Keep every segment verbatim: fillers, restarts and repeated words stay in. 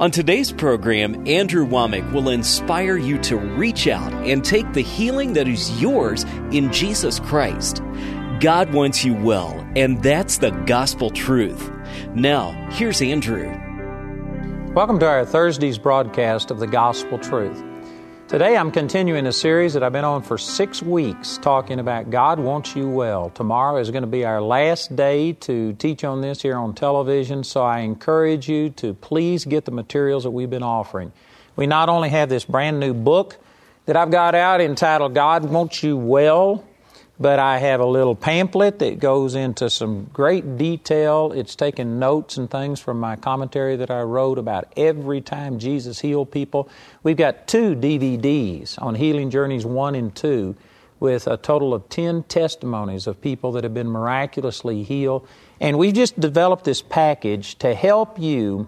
On today's program, Andrew Wommack will inspire you to reach out and take the healing that is yours in Jesus Christ. God wants you well, and that's the gospel truth. Now, here's Andrew. Welcome to our Thursday's broadcast of the Gospel Truth. Today I'm continuing a series that I've been on for six weeks talking about God wants you well. Tomorrow is going to be our last day to teach on this here on television, so I encourage you to please get the materials that we've been offering. We not only have this brand new book that I've got out entitled God Wants You Well, but I have a little pamphlet that goes into some great detail. It's taken notes and things from my commentary that I wrote about every time Jesus healed people. We've got two D V Ds on Healing Journeys one and two with a total of ten testimonies of people that have been miraculously healed. And we've just developed this package to help you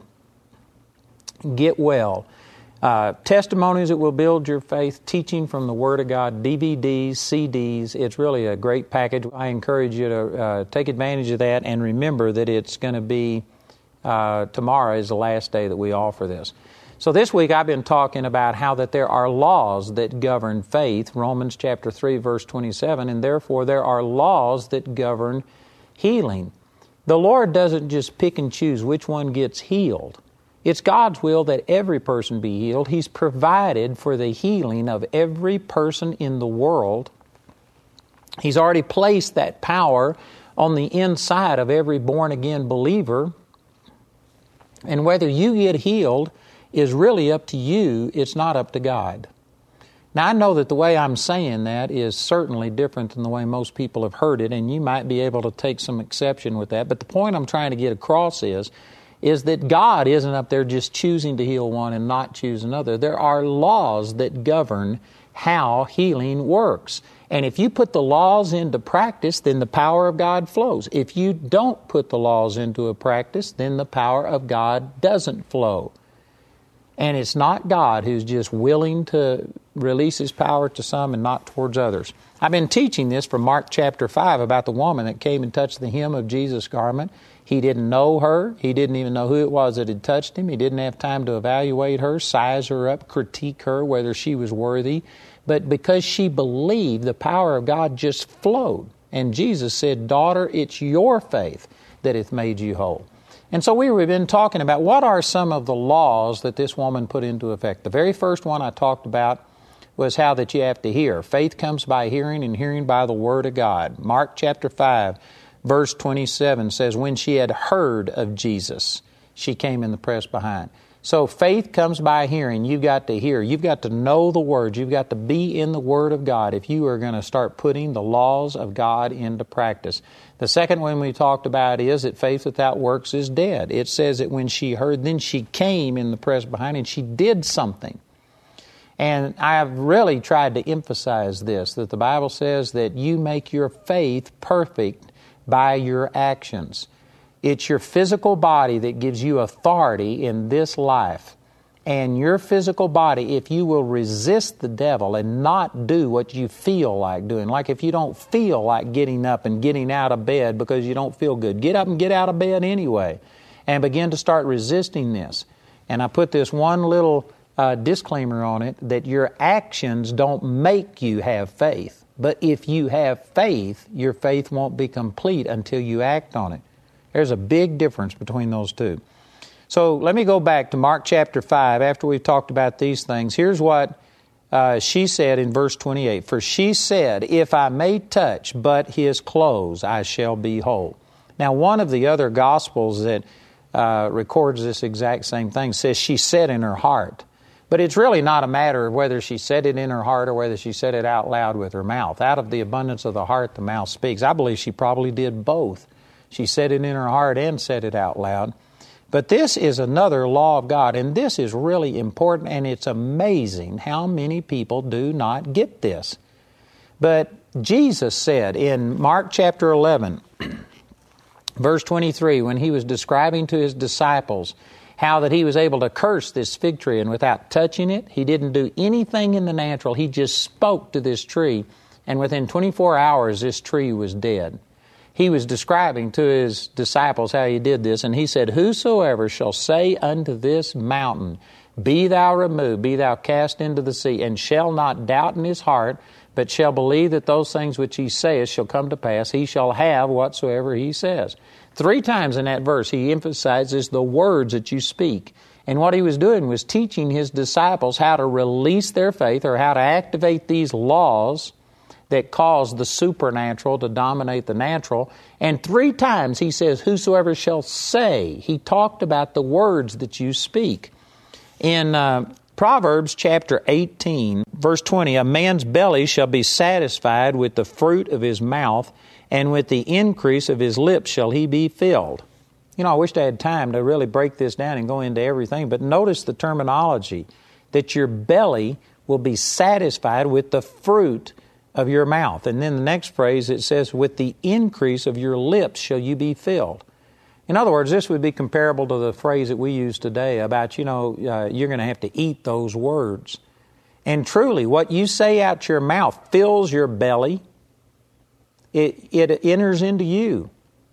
get well. Uh, testimonies that will build your faith, teaching from the Word of God, D V Ds, C Ds. It's really a great package. I encourage you to uh, take advantage of that, and remember that it's going to be, uh, tomorrow is the last day that we offer this. So this week I've been talking about how that there are laws that govern faith, Romans chapter three, verse twenty-seven, and therefore there are laws that govern healing. The Lord doesn't just pick and choose which one gets healed. It's God's will that every person be healed. He's provided for the healing of every person in the world. He's already placed that power on the inside of every born-again believer. And whether you get healed is really up to you. It's not up to God. Now, I know that the way I'm saying that is certainly different than the way most people have heard it, and you might be able to take some exception with that. But the point I'm trying to get across is, is that God isn't up there just choosing to heal one and not choose another. There are laws that govern how healing works. And if you put the laws into practice, then the power of God flows. If you don't put the laws into a practice, then the power of God doesn't flow. And it's not God who's just willing to release His power to some and not towards others. I've been teaching this from Mark chapter five about the woman that came and touched the hem of Jesus' garment. He didn't know her. He didn't even know who it was that had touched Him. He didn't have time to evaluate her, size her up, critique her, whether she was worthy. But because she believed, the power of God just flowed. And Jesus said, "Daughter, it's your faith that hath made you whole." And so we've been talking about what are some of the laws that this woman put into effect. The very first one I talked about was how that you have to hear. Faith comes by hearing, and hearing by the Word of God. Mark chapter five, verse twenty-seven says, when she had heard of Jesus, she came in the press behind. So faith comes by hearing. You've got to hear. You've got to know the Word. You've got to be in the Word of God if you are going to start putting the laws of God into practice. The second one we talked about is that faith without works is dead. It says that when she heard, then she came in the press behind and she did something. And I have really tried to emphasize this, that the Bible says that you make your faith perfect by your actions. It's your physical body that gives you authority in this life. And your physical body, if you will resist the devil and not do what you feel like doing, like if you don't feel like getting up and getting out of bed because you don't feel good, get up and get out of bed anyway and begin to start resisting this. And I put this one little uh, disclaimer on it, that your actions don't make you have faith. But if you have faith, your faith won't be complete until you act on it. There's a big difference between those two. So let me go back to Mark chapter five. After we've talked about these things, here's what uh, she said in verse twenty-eight. For she said, if I may touch but His clothes, I shall be whole. Now, one of the other Gospels that uh, records this exact same thing says she said in her heart. But it's really not a matter of whether she said it in her heart or whether she said it out loud with her mouth. Out of the abundance of the heart, the mouth speaks. I believe she probably did both. She said it in her heart and said it out loud. But this is another law of God, and this is really important, and it's amazing how many people do not get this. But Jesus said in Mark chapter eleven, verse twenty-three, when He was describing to His disciples how that He was able to curse this fig tree, and without touching it, He didn't do anything in the natural. He just spoke to this tree, and within twenty-four hours, this tree was dead. he was describing to his disciples how he did this, and he said, "Whosoever shall say unto this mountain, Be thou removed, be thou cast into the sea, and shall not doubt in his heart, but shall believe that those things which he saith shall come to pass, he shall have whatsoever he says." Three times in that verse he emphasizes the words that you speak. And what he was doing was teaching his disciples how to release their faith, or how to activate these laws that cause the supernatural to dominate the natural. And three times he says, "Whosoever shall say." He talked about the words that you speak. In uh, Proverbs chapter eighteen, verse twenty, "A man's belly shall be satisfied with the fruit of his mouth, and with the increase of his lips shall he be filled." You know, I wished I had time to really break this down and go into everything, but notice the terminology, that your belly will be satisfied with the fruit of your mouth. And then the next phrase, it says, "With the increase of your lips shall you be filled." In other words, this would be comparable to the phrase that we use today about, you know, uh, you're going to have to eat those words. And truly, what you say out your mouth fills your belly. It, it enters into you.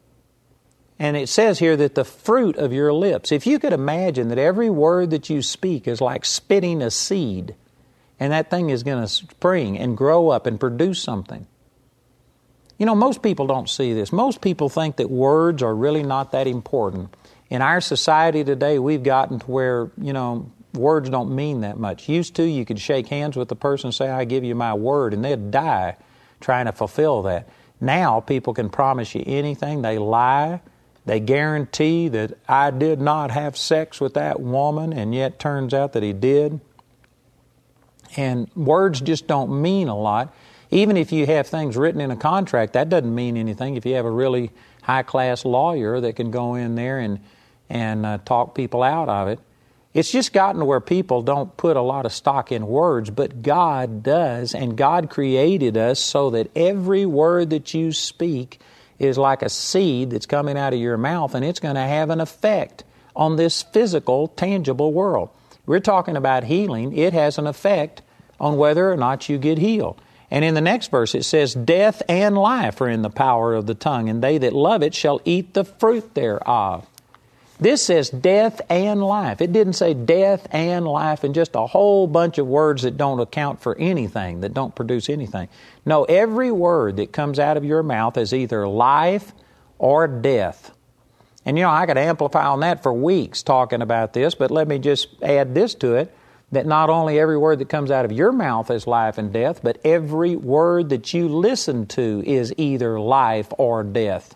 And it says here that the fruit of your lips. If you could imagine that every word that you speak is like spitting a seed, and that thing is going to spring and grow up and produce something. You know, most people don't see this. Most people think that words are really not that important. In our society today, we've gotten to where, you know, words don't mean that much. Used to, you could shake hands with the person and say, "I give you my word," and they'd die trying to fulfill that. Now, people can promise you anything. They lie. They guarantee that I did not have sex with that woman, and yet turns out that he did. And words just don't mean a lot. Even if you have things written in a contract, that doesn't mean anything. If you have a really high-class lawyer that can go in there and, and uh, talk people out of it, it's just gotten to where people don't put a lot of stock in words, but God does, and God created us so that every word that you speak is like a seed that's coming out of your mouth, and it's going to have an effect on this physical, tangible world. We're talking about healing. It has an effect on whether or not you get healed. And in the next verse it says, "Death and life are in the power of the tongue, and they that love it shall eat the fruit thereof." This says death and life. It didn't say death and life and just a whole bunch of words that don't account for anything, that don't produce anything. No, every word that comes out of your mouth is either life or death. And you know, I could amplify on that for weeks talking about this, but let me just add this to it, that not only every word that comes out of your mouth is life and death, but every word that you listen to is either life or death.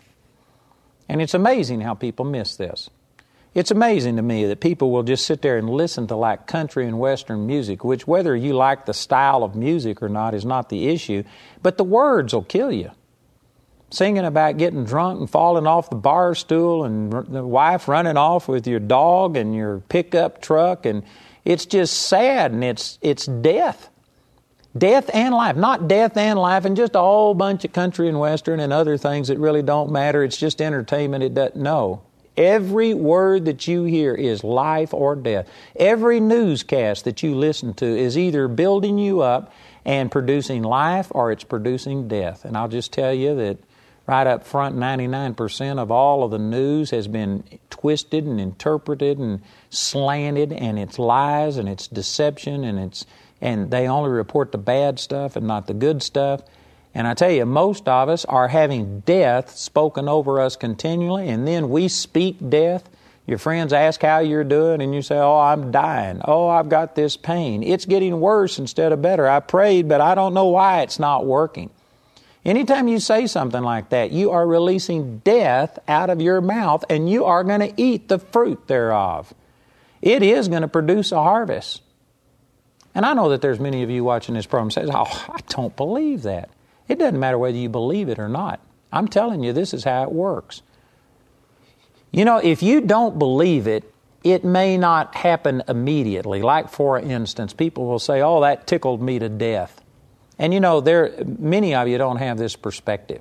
And it's amazing how people miss this. It's amazing to me that people will just sit there and listen to like country and western music, which whether you like the style of music or not is not the issue, but the words will kill you. Singing about getting drunk and falling off the bar stool, and the wife running off with your dog and your pickup truck, and it's just sad, and it's it's death. Death and life. Not death and life and just a whole bunch of country and western and other things that really don't matter. It's just entertainment. It doesn't. No. Every word that you hear is life or death. Every newscast that you listen to is either building you up and producing life, or it's producing death. And I'll just tell you that right up front, ninety-nine percent of all of the news has been twisted and interpreted and slanted, and it's lies and it's deception, and it's and they only report the bad stuff and not the good stuff. And I tell you, most of us are having death spoken over us continually, and then we speak death. Your friends ask how you're doing, and you say, "Oh, I'm dying. Oh, I've got this pain. It's getting worse instead of better. I prayed, but I don't know why it's not working." Anytime you say something like that, you are releasing death out of your mouth, and you are going to eat the fruit thereof. It is going to produce a harvest. And I know that there's many of you watching this program says, "Oh, I don't believe that." It doesn't matter whether you believe it or not. I'm telling you, this is how it works. You know, if you don't believe it, it may not happen immediately. Like, for instance, people will say, "Oh, that tickled me to death." And you know, there many of you don't have this perspective.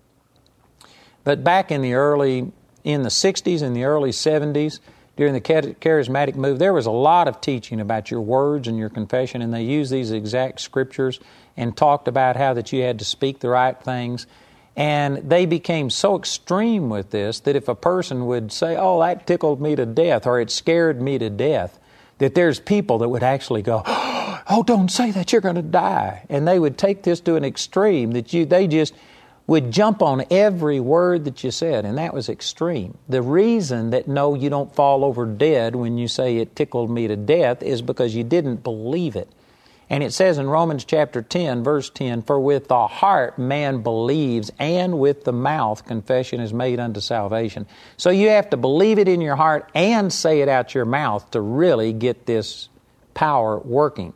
But back in the early, in the sixties and the early seventies, during the charismatic move, there was a lot of teaching about your words and your confession, and they used these exact scriptures and talked about how that you had to speak the right things. And they became so extreme with this that if a person would say, oh, that tickled me to death, or it scared me to death, that there's people that would actually go, oh, don't say that, you're going to die. And they would take this to an extreme that you they just would jump on every word that you said, and that was extreme. The reason that, no, you don't fall over dead when you say it tickled me to death is because you didn't believe it. And it says in Romans chapter ten, verse ten, for with the heart man believes, and with the mouth confession is made unto salvation. So you have to believe it in your heart and say it out your mouth to really get this power working.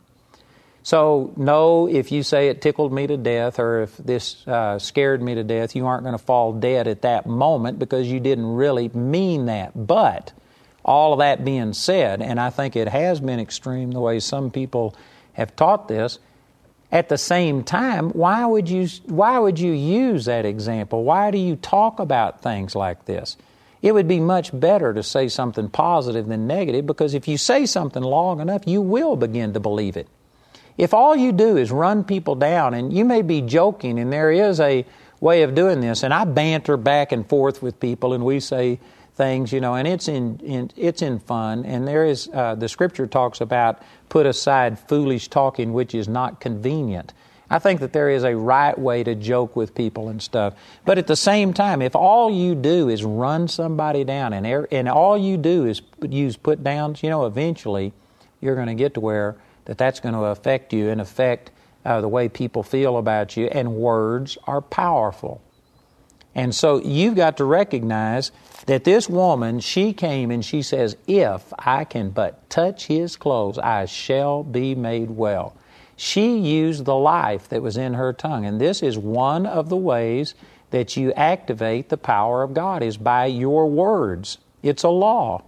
So, no, if you say it tickled me to death, or if this uh, scared me to death, you aren't going to fall dead at that moment because you didn't really mean that. But all of that being said, and I think it has been extreme the way some people have taught this, at the same time, why would you why would you use that example? Why do you talk about things like this? It would be much better to say something positive than negative, because if you say something long enough, you will begin to believe it. If all you do is run people down, and you may be joking, and there is a way of doing this, and I banter back and forth with people, and we say things, you know, and it's in, in it's in fun, and there is, uh, the Scripture talks about put aside foolish talking which is not convenient. I think that there is a right way to joke with people and stuff, but at the same time, if all you do is run somebody down, and, er, and all you do is use put downs, you know, eventually you're going to get to where that that's going to affect you and affect uh, the way people feel about you, and words are powerful. And so you've got to recognize that this woman, she came and she says, if I can but touch His clothes, I shall be made well. She used the life that was in her tongue. And this is one of the ways that you activate the power of God, is by your words. It's a law.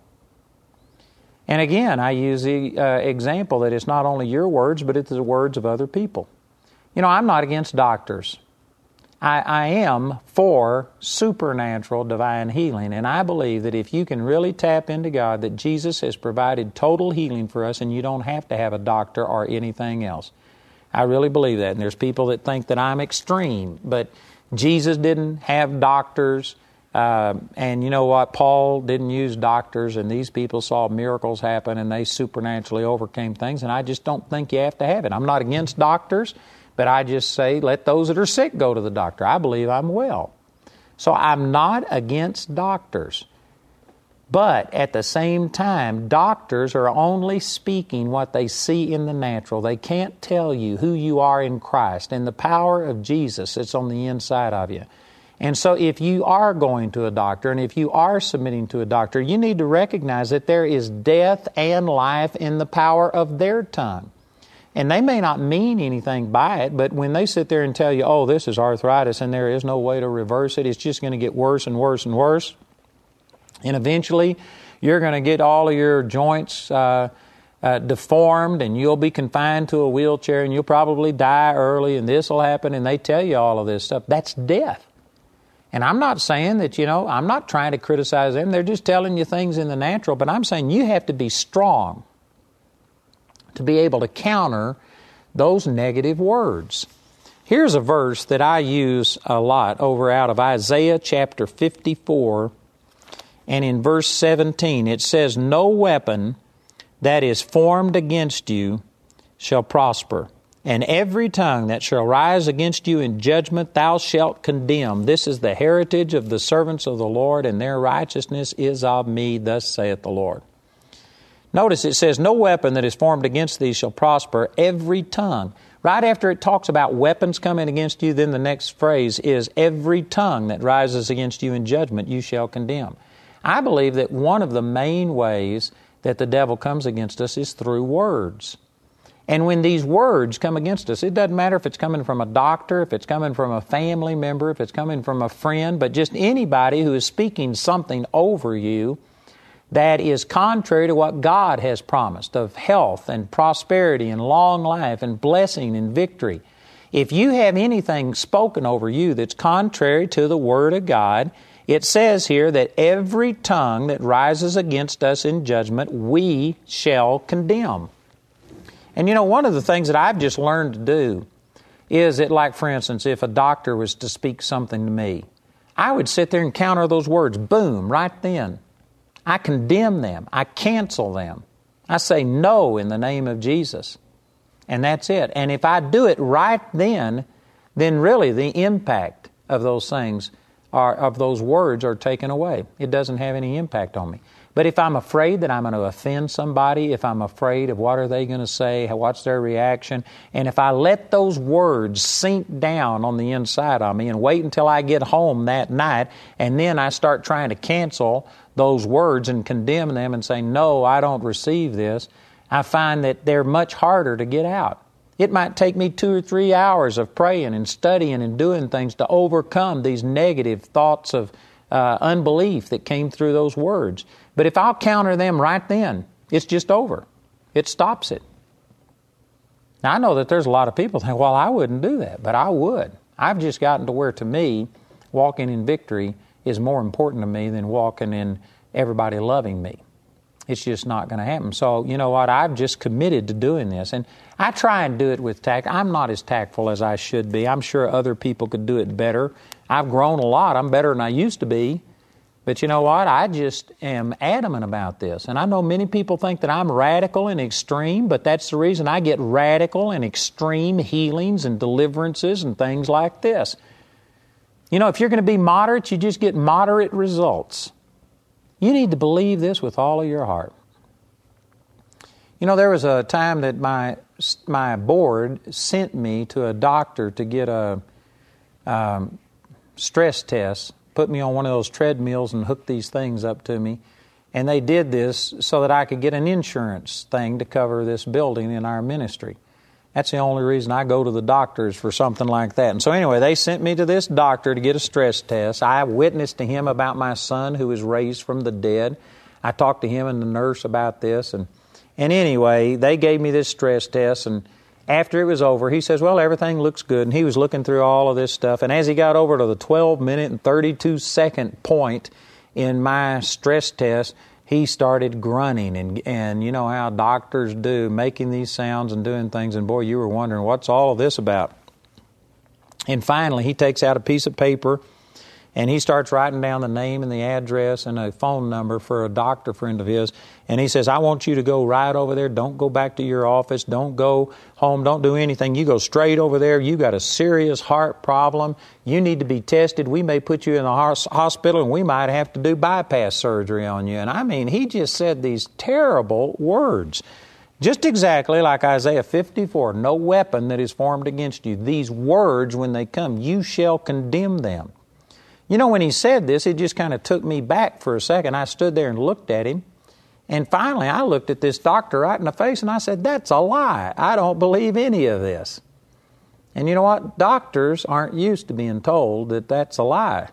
And again, I use the uh, example that it's not only your words, but it's the words of other people. You know, I'm not against doctors. I, I am for supernatural divine healing, and I believe that if you can really tap into God, that Jesus has provided total healing for us, and you don't have to have a doctor or anything else. I really believe that, and there's people that think that I'm extreme, but Jesus didn't have doctors, uh, and you know what? Paul didn't use doctors, and these people saw miracles happen, and they supernaturally overcame things, and I just don't think you have to have it. I'm not against doctors, but I just say, let those that are sick go to the doctor. I believe I'm well. So I'm not against doctors. But at the same time, doctors are only speaking what they see in the natural. They can't tell you who you are in Christ and the power of Jesus that's on the inside of you. And so if you are going to a doctor, and if you are submitting to a doctor, you need to recognize that there is death and life in the power of their tongue. And they may not mean anything by it, but when they sit there and tell you, oh, this is arthritis and there is no way to reverse it, it's just going to get worse and worse and worse. And eventually, you're going to get all of your joints uh, uh, deformed, and you'll be confined to a wheelchair, and you'll probably die early, and this will happen, and they tell you all of this stuff. That's death. And I'm not saying that, you know, I'm not trying to criticize them. They're just telling you things in the natural, but I'm saying you have to be strong to be able to counter those negative words. Here's a verse that I use a lot over out of Isaiah chapter fifty-four, and in verse seventeen it says, no weapon that is formed against you shall prosper, and every tongue that shall rise against you in judgment thou shalt condemn. This is the heritage of the servants of the Lord, and their righteousness is of me, thus saith the Lord. Notice it says, no weapon that is formed against thee shall prosper, every tongue. Right after it talks about weapons coming against you, then the next phrase is, every tongue that rises against you in judgment you shall condemn. I believe that one of the main ways that the devil comes against us is through words. And when these words come against us, it doesn't matter if it's coming from a doctor, if it's coming from a family member, if it's coming from a friend, but just anybody who is speaking something over you that is contrary to what God has promised of health and prosperity and long life and blessing and victory. If you have anything spoken over you that's contrary to the Word of God, it says here that every tongue that rises against us in judgment, we shall condemn. And you know, one of the things that I've just learned to do is that, like, for instance, if a doctor was to speak something to me, I would sit there and counter those words, boom, right then. I condemn them. I cancel them. I say no in the name of Jesus. And that's it. And if I do it right then, then really the impact of those things, are, of those words are taken away. It doesn't have any impact on me. But if I'm afraid that I'm going to offend somebody, if I'm afraid of what are they going to say, what's their reaction, and if I let those words sink down on the inside of me and wait until I get home that night, and then I start trying to cancel those words and condemn them and say, no, I don't receive this, I find that they're much harder to get out. It might take me two or three hours of praying and studying and doing things to overcome these negative thoughts of uh, unbelief that came through those words. But if I'll counter them right then, it's just over. It stops it. Now, I know that there's a lot of people think, well, I wouldn't do that, but I would. I've just gotten to where, to me, walking in victory is more important to me than walking in everybody loving me. It's just not going to happen. So, you know what? I've just committed to doing this. And I try and do it with tact. I'm not as tactful as I should be. I'm sure other people could do it better. I've grown a lot. I'm better than I used to be. But you know what? I just am adamant about this. And I know many people think that I'm radical and extreme, but that's the reason I get radical and extreme healings and deliverances and things like this. You know, if you're going to be moderate, you just get moderate results. You need to believe this with all of your heart. You know, there was a time that my my board sent me to a doctor to get a um, stress test, put me on one of those treadmills and hooked these things up to me. And they did this so that I could get an insurance thing to cover this building in our ministry. That's the only reason I go to the doctors for something like that. And so anyway, they sent me to this doctor to get a stress test. I witnessed to him about my son who was raised from the dead. I talked to him and the nurse about this. And, and anyway, they gave me this stress test. And after it was over, he says, well, everything looks good. And he was looking through all of this stuff. And as he got over to the twelve minute and thirty-two second point in my stress test, he started grunting, and and you know how doctors do, making these sounds and doing things, and boy, you were wondering, what's all of this about? And finally, he takes out a piece of paper, and he starts writing down the name and the address and a phone number for a doctor friend of his, and he says, I want you to go right over there. Don't go back to your office. Don't go home. Don't do anything. You go straight over there. You got a serious heart problem. You need to be tested. We may put you in the hospital, and we might have to do bypass surgery on you. And I mean, he just said these terrible words. Just exactly like Isaiah fifty-four, no weapon that is formed against you. These words, when they come, you shall condemn them. You know, when he said this, it just kind of took me back for a second. I stood there and looked at him. And finally, I looked at this doctor right in the face and I said, that's a lie. I don't believe any of this. And you know what? Doctors aren't used to being told that that's a lie.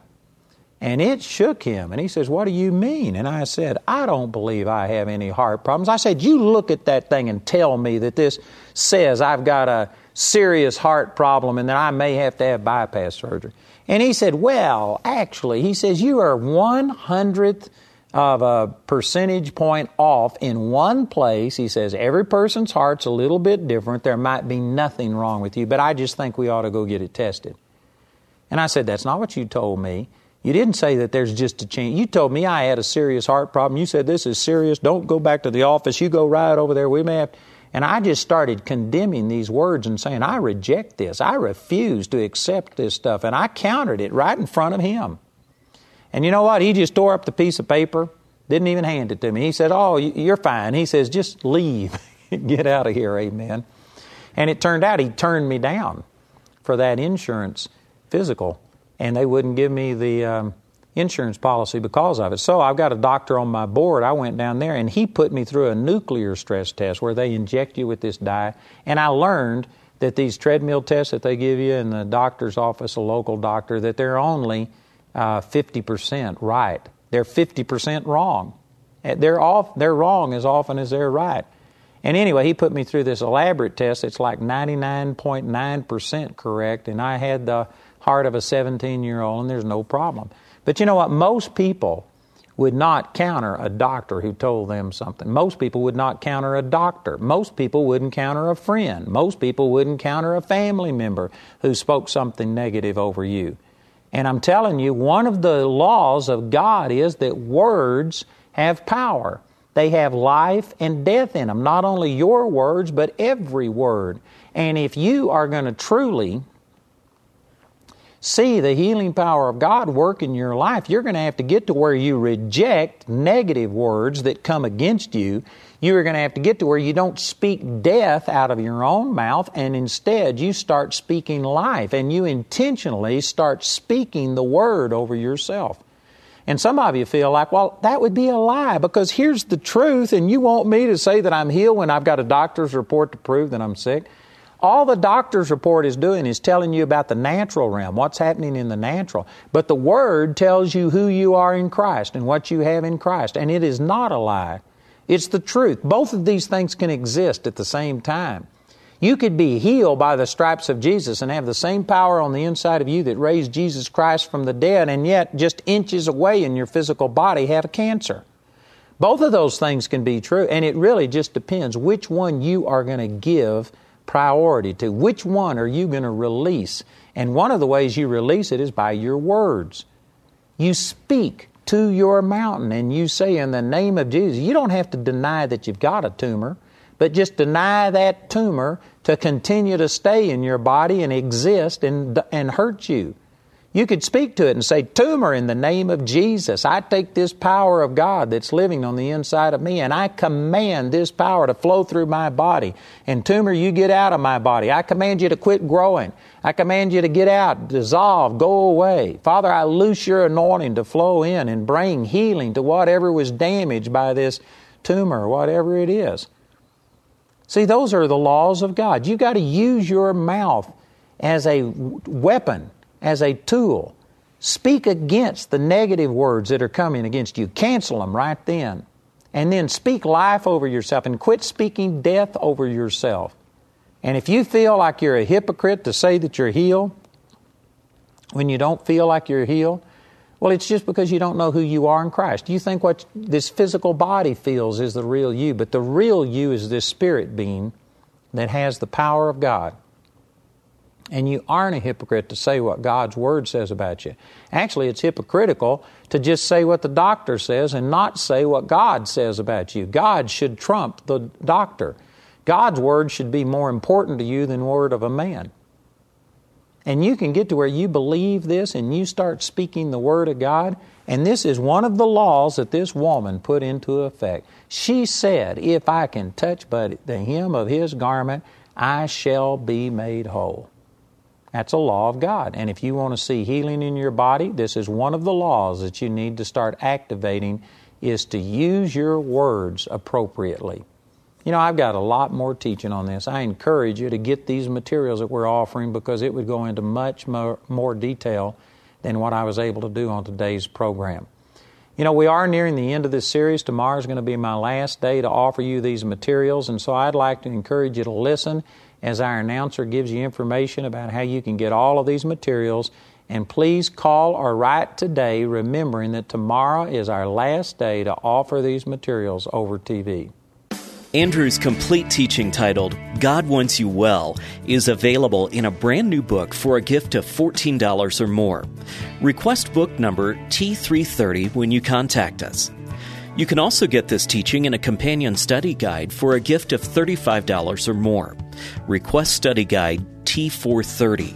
And it shook him. And he says, what do you mean? And I said, I don't believe I have any heart problems. I said, you look at that thing and tell me that this says I've got a serious heart problem and that I may have to have bypass surgery. And he said, well, actually, he says, you are one hundredth of a percentage point off in one place. He says, every person's heart's a little bit different. There might be nothing wrong with you, but I just think we ought to go get it tested. And I said, that's not what you told me. You didn't say that there's just a chance. You told me I had a serious heart problem. You said, this is serious. Don't go back to the office. You go right over there. We may have... And I just started condemning these words and saying, I reject this. I refuse to accept this stuff. And I countered it right in front of him. And you know what? He just tore up the piece of paper, didn't even hand it to me. He said, oh, you're fine. He says, just leave. Get out of here, amen. And it turned out he turned me down for that insurance physical. And they wouldn't give me the um, insurance policy because of it. So I've got a doctor on my board. I went down there and he put me through a nuclear stress test where they inject you with this dye. And I learned that these treadmill tests that they give you in the doctor's office, a local doctor, that they're only uh, fifty percent right. They're fifty percent wrong. They're off, they're wrong as often as they're right. And anyway, he put me through this elaborate test. It's like ninety-nine point nine percent correct. And I had the heart of a seventeen-year-old and there's no problem. But you know what? Most people would not counter a doctor who told them something. Most people would not counter a doctor. Most people wouldn't counter a friend. Most people wouldn't counter a family member who spoke something negative over you. And I'm telling you, one of the laws of God is that words have power. They have life and death in them. Not only your words, but every word. And if you are going to truly see the healing power of God work in your life, you're going to have to get to where you reject negative words that come against you. You're going to have to get to where you don't speak death out of your own mouth, and instead you start speaking life, and you intentionally start speaking the Word over yourself. And some of you feel like, well, that would be a lie, because here's the truth, and you want me to say that I'm healed when I've got a doctor's report to prove that I'm sick? All the doctor's report is doing is telling you about the natural realm, what's happening in the natural. But the Word tells you who you are in Christ and what you have in Christ. And it is not a lie. It's the truth. Both of these things can exist at the same time. You could be healed by the stripes of Jesus and have the same power on the inside of you that raised Jesus Christ from the dead, and yet just inches away in your physical body have a cancer. Both of those things can be true, and it really just depends which one you are going to give priority to. Which one are you going to release? And one of the ways you release it is by your words. You speak to your mountain and you say, in the name of Jesus. You don't have to deny that you've got a tumor, but just deny that tumor to continue to stay in your body and exist and, and hurt you. You could speak to it and say, tumor, in the name of Jesus, I take this power of God that's living on the inside of me, and I command this power to flow through my body. And tumor, you get out of my body. I command you to quit growing. I command you to get out, dissolve, go away. Father, I loose your anointing to flow in and bring healing to whatever was damaged by this tumor, whatever it is. See, those are the laws of God. You've got to use your mouth as a weapon, as a tool. Speak against the negative words that are coming against you. Cancel them right then. And then speak life over yourself and quit speaking death over yourself. And if you feel like you're a hypocrite to say that you're healed when you don't feel like you're healed, well, it's just because you don't know who you are in Christ. You think what this physical body feels is the real you, but the real you is this spirit being that has the power of God. And you aren't a hypocrite to say what God's Word says about you. Actually, it's hypocritical to just say what the doctor says and not say what God says about you. God should trump the doctor. God's Word should be more important to you than the word of a man. And you can get to where you believe this and you start speaking the Word of God. And this is one of the laws that this woman put into effect. She said, if I can touch but the hem of His garment, I shall be made whole. That's a law of God. And if you want to see healing in your body, this is one of the laws that you need to start activating, is to use your words appropriately. You know, I've got a lot more teaching on this. I encourage you to get these materials that we're offering, because it would go into much more, more detail than what I was able to do on today's program. You know, we are nearing the end of this series. Tomorrow is going to be my last day to offer you these materials, and so I'd like to encourage you to listen as our announcer gives you information about how you can get all of these materials. And please call or write today, remembering that tomorrow is our last day to offer these materials over T V. Andrew's complete teaching titled, God Wants You Well, is available in a brand new book for a gift of fourteen dollars or more. Request book number T three thirty when you contact us. You can also get this teaching in a companion study guide for a gift of thirty-five dollars or more. Request study guide T four thirty.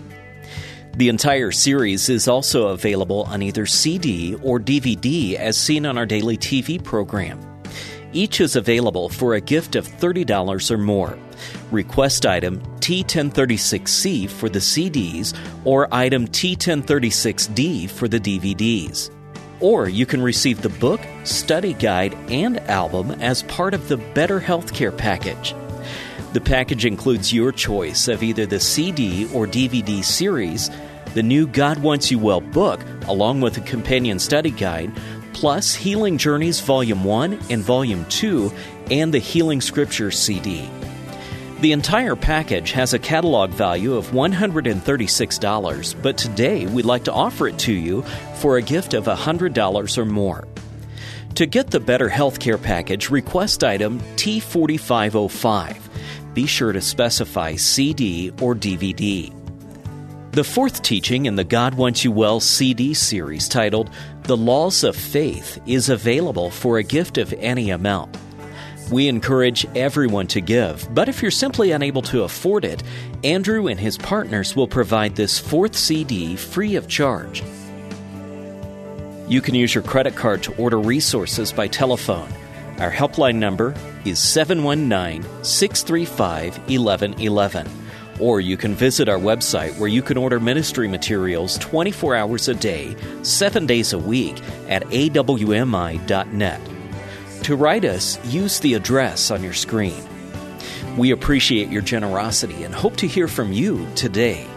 The entire series is also available on either C D or D V D as seen on our daily T V program. Each is available for a gift of thirty dollars or more. Request item T ten thirty-six C for the C Ds or item T ten thirty-six D for the D V Ds. Or you can receive the book, study guide, and album as part of the Better Healthcare package. The package includes your choice of either the C D or D V D series, the new God Wants You Well book, along with a companion study guide, plus Healing Journeys Volume one and Volume two, and the Healing Scriptures C D. The entire package has a catalog value of one hundred thirty-six dollars, but today we'd like to offer it to you for a gift of one hundred dollars or more. To get the Better Healthcare Package, request item T forty-five oh five. Be sure to specify C D or D V D. The fourth teaching in the God Wants You Well C D series, titled The Laws of Faith, is available for a gift of any amount. We encourage everyone to give, but if you're simply unable to afford it, Andrew and his partners will provide this fourth C D free of charge. You can use your credit card to order resources by telephone. Our helpline number is seven one nine, six three five, one one one one. Or you can visit our website where you can order ministry materials twenty-four hours a day, seven days a week at A W M I dot net. To write us, use the address on your screen. We appreciate your generosity and hope to hear from you today.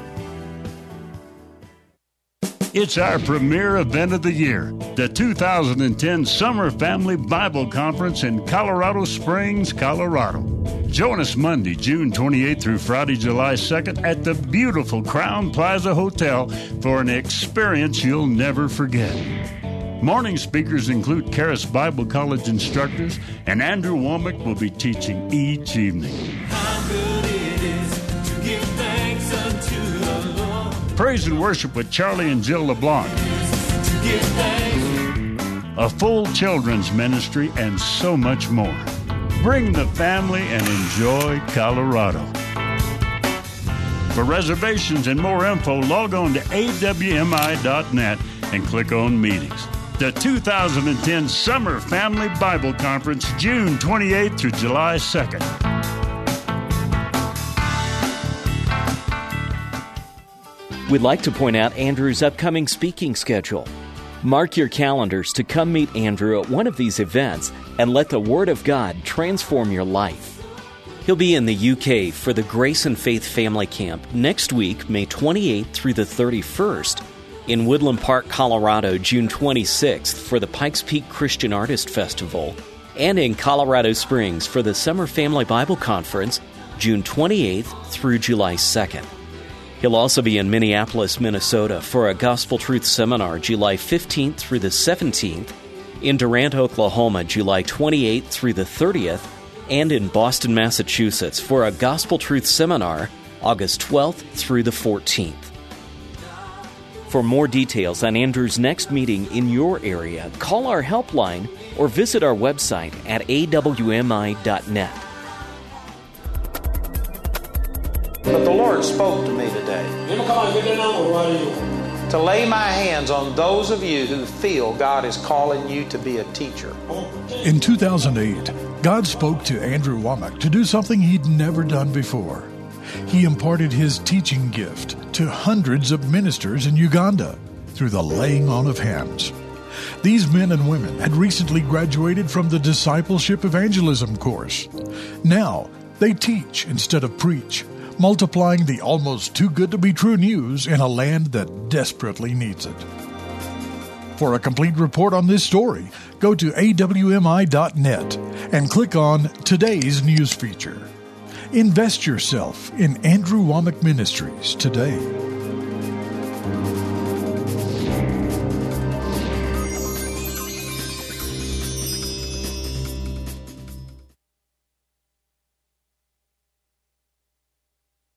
It's our premier event of the year, the two thousand ten Summer Family Bible Conference in Colorado Springs, Colorado. Join us Monday, June twenty-eighth through Friday, July second at the beautiful Crown Plaza Hotel for an experience you'll never forget. Morning speakers include Charis Bible College instructors, and Andrew Womack will be teaching each evening. How good it is to give thanks unto the Lord. Praise and worship with Charlie and Jill LeBlanc. To give thanks. A full children's ministry, and so much more. Bring the family and enjoy Colorado. For reservations and more info, log on to A W M I dot net and click on meetings. The two thousand ten Summer Family Bible Conference, June twenty-eighth through July second. We'd like to point out Andrew's upcoming speaking schedule. Mark your calendars to come meet Andrew at one of these events and let the Word of God transform your life. He'll be in the U K for the Grace and Faith Family Camp next week, May twenty-eighth through the thirty-first. In Woodland Park, Colorado, June twenty-sixth for the Pikes Peak Christian Artist Festival, and in Colorado Springs for the Summer Family Bible Conference, June twenty-eighth through July second. He'll also be in Minneapolis, Minnesota for a Gospel Truth Seminar, July fifteenth through the seventeenth, in Durant, Oklahoma, July twenty-eighth through the thirtieth, and in Boston, Massachusetts for a Gospel Truth Seminar, August twelfth through the fourteenth. For more details on Andrew's next meeting in your area, call our helpline or visit our website at A W M I dot net. But the Lord spoke to me today to lay my hands on those of you who feel God is calling you to be a teacher. In two thousand eight, God spoke to Andrew Womack to do something he'd never done before. He imparted his teaching gift to hundreds of ministers in Uganda through the laying on of hands. These men and women had recently graduated from the Discipleship Evangelism course. Now, they teach instead of preach, multiplying the almost too good to be true news in a land that desperately needs it. For a complete report on this story, go to A W M I dot net and click on Today's News feature. Invest yourself in Andrew Womack Ministries today.